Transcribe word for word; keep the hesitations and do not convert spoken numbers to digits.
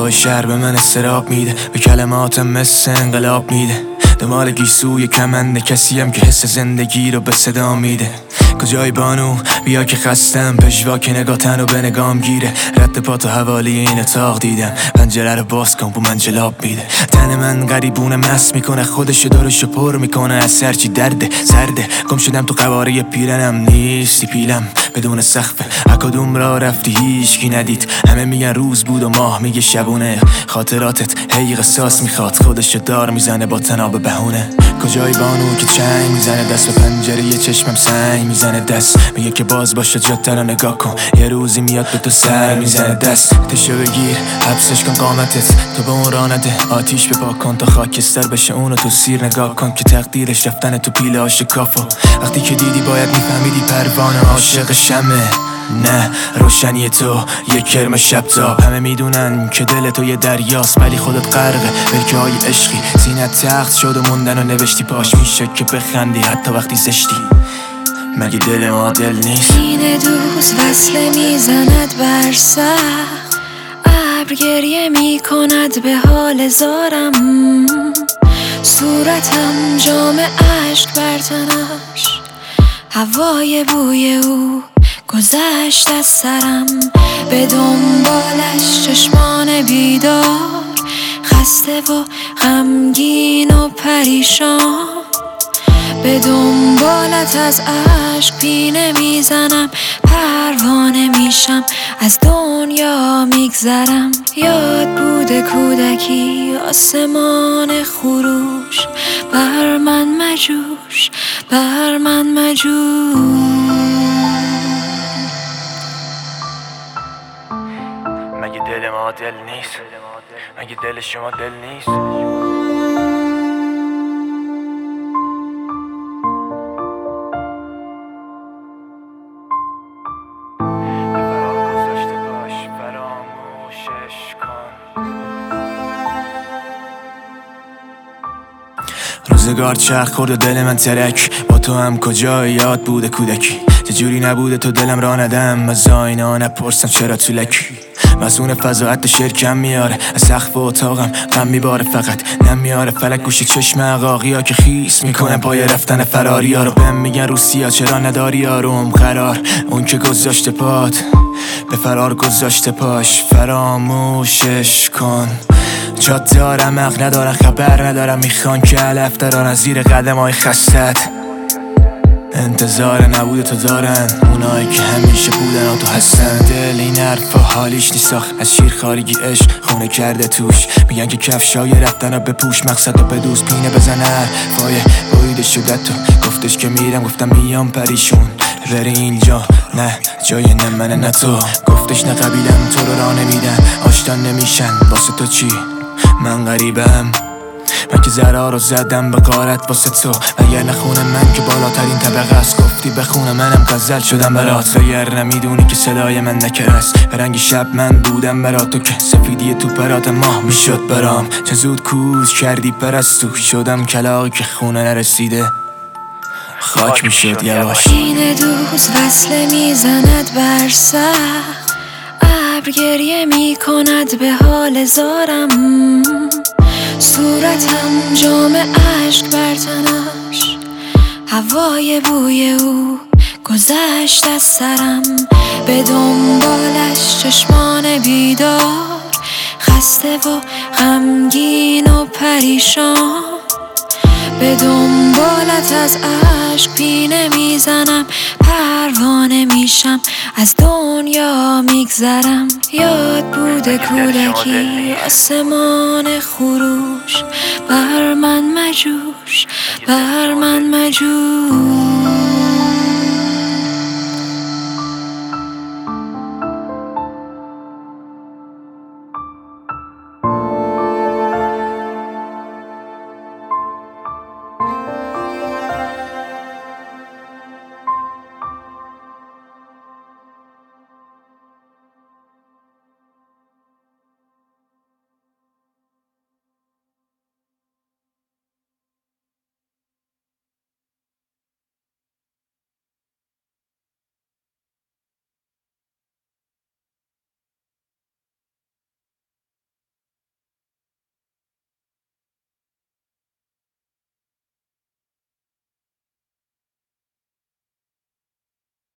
هوای شهر به من استراب میده، به کلماتم مثل انقلاب میده. دمال گیسوی کمنده، کسیم که حس زندگی رو به صدا میده. کجای بانو بیا که خستم، پشوا که نگاه تن رو به نگام گیره. رد پا تو حوالی این اتاق دیدم، پنجره رو باز کن بو من جلاب میده. تن من غریبونه مست میکنه، خودشو دارشو پر میکنه از سرچی درده سرده. گم شدم تو قواره پیرنم، نیستی پیلم بدون سقفه. اکادوم را رفتی هیچکی ندید، همه میگن روز بود و ماه میگه شبونه. خاطراتت هی قصاص میخواد، خودشو دار میزنه با تناب بهونه. کجای بانو که چنگ میزنه، دست به پنجره یه چشمم سنگ میزنه. دست میگه که باز باشه جاده رو نگاه کن، یه روزی میاد به تو سر میزنه. دست تشو بگیر حبسش کن قامتت، تو به اون راه نده آتیش بپا کن تا خاکستر بشه اونو تو سیر. نگاه کن که تقدیرش رفتن تو پیله آشکافو. وقتی که دیدی باید میفهمیدی پروانه عاشق شمه، نه روشنی تو یک کرم شب تاب. همه میدونن که دل تو یه دریاست ولی خودت غرقه برکه های عشقی. سینت تخت شد و موندن و نوشتی پاش میشه که بخندی حتی وقتی زشتی. مگه دل ما دل نیست؟ این دوست وصله میزند بر سقف، ابر گریه میکند به حال زارم. صورتم جام عشق بر تنش، هوای بوی او گذشت از سرم. به دنبالش چشمان بیدار، خسته و غمگین و پریشان. به دنبالت از عشق پینه میزنم، پروانه میشم از دنیا میگذرم. یاد بوده کودکی آسمان خروش، بر من مجوش بر من مجوش. مگه دل ما دل نیست؟ مگه دل شما دل نیست؟ روزگار چرخ خورد و دل من ترک، با تو هم کجای یاد بوده کودکی. چه جوری نبوده تو دلم را ندم، از آینا نپرسم چرا تو لکی. مسئول فضاحت شعر کم میاره، از سقف اتاقم غم میباره فقط نمیاره. فلک گوش چشم عقاقی ها که خیس میکنن پای رفتن فراری ها رو. بهم میگن روسیا چرا نداری آروم قرار، اون که گذاشته پات به فرار گذاشته پاش. فراموشش کن جاد دارم حق ندارم خبر ندارم، میخوان که علف دارن از زیر قدم های خستت. انتظار نبوده تو دارن اونایی که همیشه بودن و تو هستن. دل این حرفا حالیش نیست آخ، از شیر خارگی عشق خونه کرده توش. میگن که کفشای رفتن رو بپوش، مقصد رو بدوز پینه بزن حرفای بریده شده. تو گفتش که میرم گفتم میام پریشون بری اینجا، نه جای نه منه نه تو. گفتش نه قبیلم تو رو راه نمیدن، آشتان نمیشن واسه تو چی؟ من غریبم، من که ضرار رو زدم به غارت واسه تو. اگر نخونه من که بالاترین طبقه است، گفتی بخونه منم غزل شدم برات. اگر نمیدونی که صدای من نکر است، به رنگ شب من بودم برات تو که سفیدی تو پرات ماه میشد برام. چه زود کوز کردی پرستو، شدم کلاغی که خونه نرسیده خاک میشد یواش. این دوست وصله میزند بر سقف، ابر گریه میکند به حال زارم. صورتم جام عشق بر تنش، هوای بوی او گذشت از سرم. به دنبالش چشمان بیدار، خسته و غمگین و پریشان. به دنبالت از عشق پینه میزنم، پروانه میشم از دنیا میگذرم. یاد بوده کودکی آسمان خروش، بر من مجوش بر من مجوش.